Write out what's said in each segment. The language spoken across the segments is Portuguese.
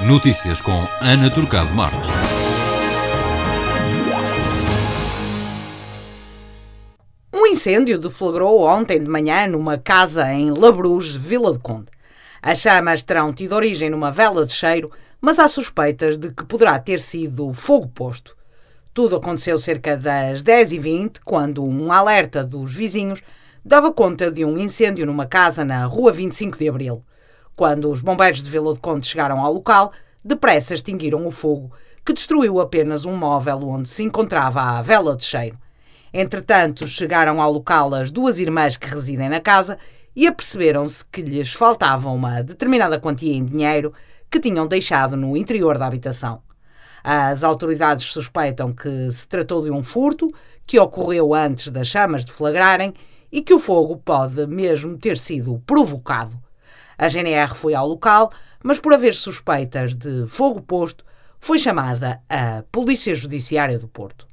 Notícias com Ana Turcado Marques. Um incêndio deflagrou ontem de manhã numa casa em Labrouge, Vila do Conde. As chamas terão tido origem numa vela de cheiro, mas há suspeitas de que poderá ter sido fogo posto. Tudo aconteceu cerca das 10h20, quando um alerta dos vizinhos dava conta de um incêndio numa casa na Rua 25 de Abril. Quando os bombeiros de Vila do Conde chegaram ao local, depressa extinguiram o fogo, que destruiu apenas um móvel onde se encontrava a vela de cheiro. Entretanto, chegaram ao local as duas irmãs que residem na casa e aperceberam-se que lhes faltava uma determinada quantia em dinheiro que tinham deixado no interior da habitação. As autoridades suspeitam que se tratou de um furto que ocorreu antes das chamas deflagrarem e que o fogo pode mesmo ter sido provocado. A GNR foi ao local, mas por haver suspeitas de fogo posto, foi chamada a Polícia Judiciária do Porto.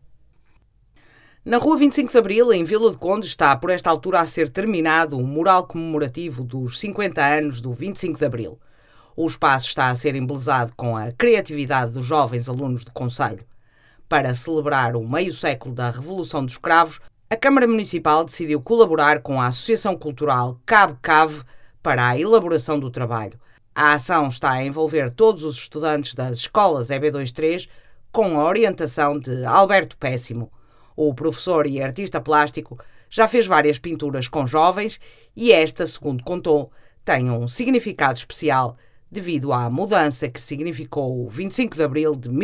Na Rua 25 de Abril, em Vila do Conde, está por esta altura a ser terminado o mural comemorativo dos 50 anos do 25 de Abril. O espaço está a ser embelezado com a criatividade dos jovens alunos do concelho. Para celebrar o meio século da Revolução dos Cravos, a Câmara Municipal decidiu colaborar com a Associação Cultural Cabo Cave para a elaboração do trabalho. A ação está a envolver todos os estudantes das escolas EB23 com a orientação de Alberto Péssimo. O professor e artista plástico já fez várias pinturas com jovens e esta, segundo contou, tem um significado especial devido à mudança que significou o 25 de Abril de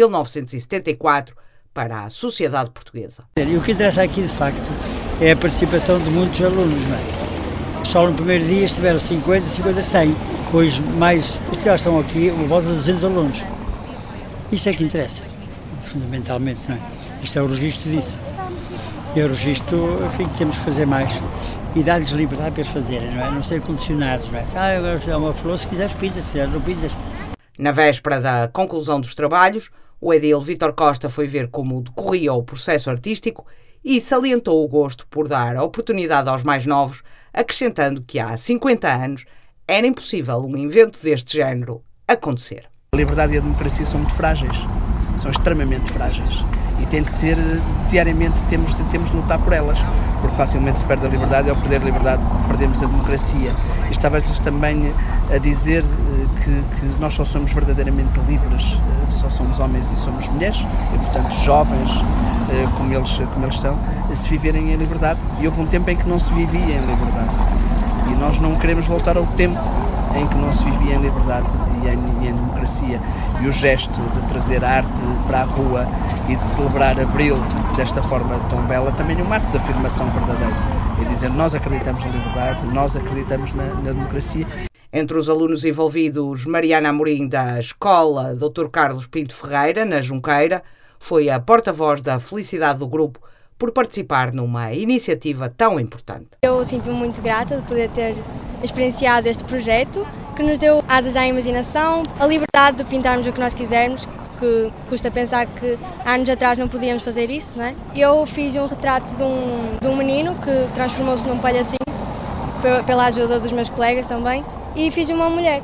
1974 para a sociedade portuguesa. E o que interessa aqui, de facto, é a participação de muitos alunos, não é? Só no primeiro dia estiveram 50, 100. Hoje, mais, já estão aqui, por volta de 200 alunos. Isso é que interessa, fundamentalmente, não é? Isto é o registro disso. E o registro, enfim, temos que fazer mais e dar-lhes liberdade para eles fazerem, não é? Não ser condicionados, não é? Agora é uma flor, se quiseres pintas, se quiseres não pintas. Na véspera da conclusão dos trabalhos, o edil Vítor Costa foi ver como decorria o processo artístico e salientou o gosto por dar a oportunidade aos mais novos, acrescentando que há 50 anos era impossível um evento deste género acontecer. A liberdade e a democracia são muito frágeis, são extremamente frágeis e tem de ser, diariamente temos de lutar por elas, porque facilmente se perde a liberdade e ao perder a liberdade perdemos a democracia. E estava-lhes também a dizer que nós só somos verdadeiramente livres, só somos homens e somos mulheres, e portanto jovens, como eles são, se viverem em liberdade. E houve um tempo em que não se vivia em liberdade. E nós não queremos voltar ao tempo em que não se vivia em liberdade e em democracia. E o gesto de trazer a arte para a rua e de celebrar Abril desta forma tão bela também é um ato de afirmação verdadeira. É dizer, nós acreditamos na liberdade, nós acreditamos na democracia. Entre os alunos envolvidos, Mariana Amorim, da Escola Dr. Carlos Pinto Ferreira, na Junqueira, foi a porta-voz da felicidade do grupo por participar numa iniciativa tão importante. Eu sinto-me muito grata de poder ter experienciado este projeto, que nos deu asas à imaginação, a liberdade de pintarmos o que nós quisermos, que custa pensar que há anos atrás não podíamos fazer isso, não é? Eu fiz um retrato de um menino que transformou-se num palhacinho, pela ajuda dos meus colegas também, e fiz uma mulher,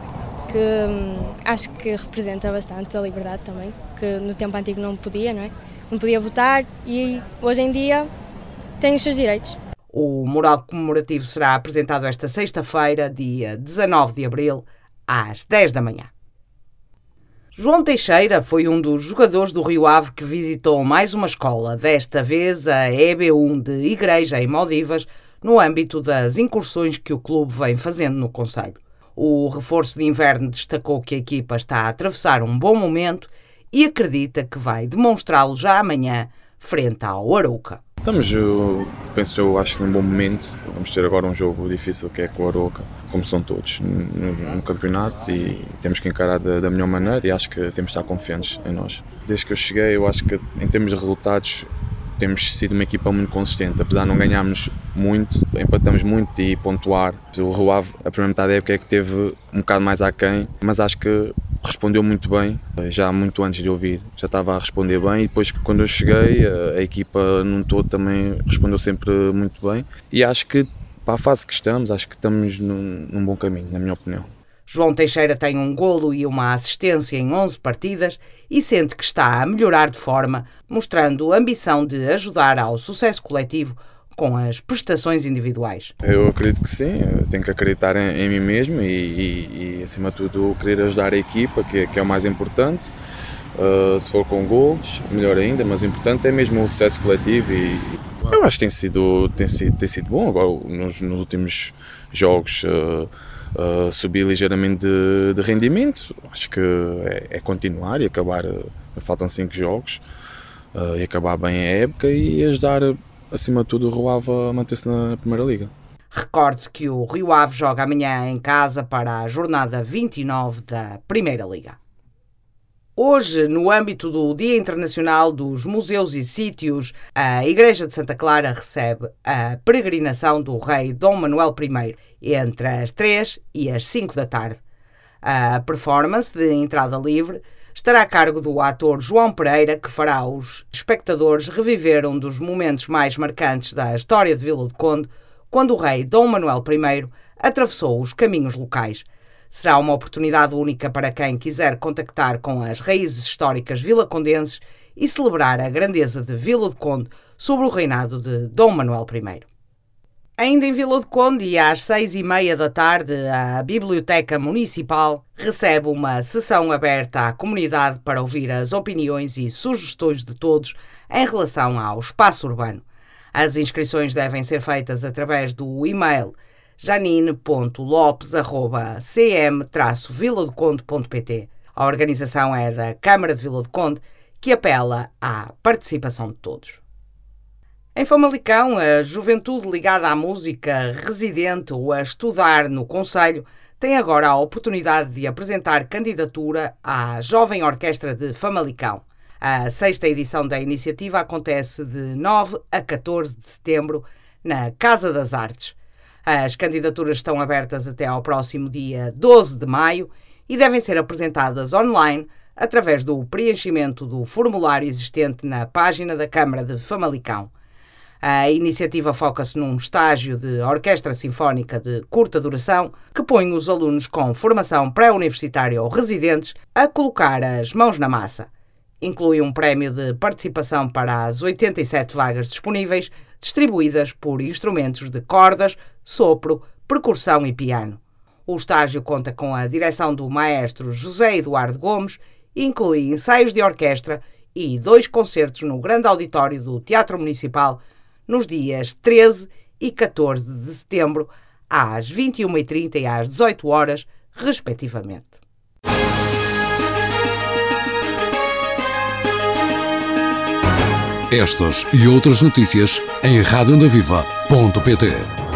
que acho que representa bastante a liberdade também, que no tempo antigo não podia, não é? Não podia votar e hoje em dia tem os seus direitos. O mural comemorativo será apresentado esta sexta-feira, dia 19 de abril, às 10 da manhã. João Teixeira foi um dos jogadores do Rio Ave que visitou mais uma escola, desta vez a EB1 de Igreja, em Maldivas, no âmbito das incursões que o clube vem fazendo no concelho. O reforço de inverno destacou que a equipa está a atravessar um bom momento e acredita que vai demonstrá-lo já amanhã, frente ao Arouca. Estamos, acho, num bom momento. Vamos ter agora um jogo difícil que é com o Arouca, como são todos no campeonato, e temos que encarar da melhor maneira e acho que temos de estar confiantes em nós. Desde que eu cheguei, eu acho que em termos de resultados temos sido uma equipa muito consistente, apesar de não ganharmos muito, empatamos muito e pontuar. O Rio Ave, a primeira metade da época é que teve um bocado mais aquém, mas acho que respondeu muito bem, já muito antes de eu vir, já estava a responder bem, e depois quando eu cheguei a equipa num todo também respondeu sempre muito bem, e acho que para a fase que estamos, acho que estamos num bom caminho, na minha opinião. João Teixeira tem um golo e uma assistência em 11 partidas e sente que está a melhorar de forma, mostrando ambição de ajudar ao sucesso coletivo com as prestações individuais. Eu acredito que sim, eu tenho que acreditar em mim mesmo e acima de tudo querer ajudar a equipa, que é o mais importante. Se for com golos, melhor ainda, mas o importante é mesmo o sucesso coletivo e eu acho que tem sido bom. Agora nos últimos jogos subi ligeiramente de rendimento. Acho que é continuar e acabar, faltam 5 jogos, e acabar bem a época e ajudar acima de tudo o Rio Ave a manter-se na Primeira Liga. Recorde-se que o Rio Ave joga amanhã em casa para a jornada 29 da Primeira Liga. Hoje, no âmbito do Dia Internacional dos Museus e Sítios, a Igreja de Santa Clara recebe a peregrinação do rei Dom Manuel I entre as 3 e as 5 da tarde. A performance de entrada livre estará a cargo do ator João Pereira, que fará os espectadores reviver um dos momentos mais marcantes da história de Vila do Conde, quando o rei Dom Manuel I atravessou os caminhos locais. Será uma oportunidade única para quem quiser contactar com as raízes históricas vilacondenses e celebrar a grandeza de Vila do Conde sobre o reinado de Dom Manuel I. Ainda em Vila do Conde e às 6h30 da tarde, a Biblioteca Municipal recebe uma sessão aberta à comunidade para ouvir as opiniões e sugestões de todos em relação ao espaço urbano. As inscrições devem ser feitas através do e-mail janine.lopes@cm-viladoconde.pt. A organização é da Câmara de Vila do Conde, que apela à participação de todos. Em Famalicão, a juventude ligada à música, residente ou a estudar no concelho, tem agora a oportunidade de apresentar candidatura à Jovem Orquestra de Famalicão. A 6ª edição da iniciativa acontece de 9 a 14 de setembro na Casa das Artes. As candidaturas estão abertas até ao próximo dia 12 de maio e devem ser apresentadas online através do preenchimento do formulário existente na página da Câmara de Famalicão. A iniciativa foca-se num estágio de orquestra sinfónica de curta duração que põe os alunos com formação pré-universitária ou residentes a colocar as mãos na massa. Inclui um prémio de participação para as 87 vagas disponíveis, distribuídas por instrumentos de cordas, sopro, percussão e piano. O estágio conta com a direção do maestro José Eduardo Gomes e inclui ensaios de orquestra e 2 concertos no grande auditório do Teatro Municipal nos dias 13 e 14 de setembro, às 21h30 e às 18h, respectivamente. Estas e outras notícias em radioondaviva.pt.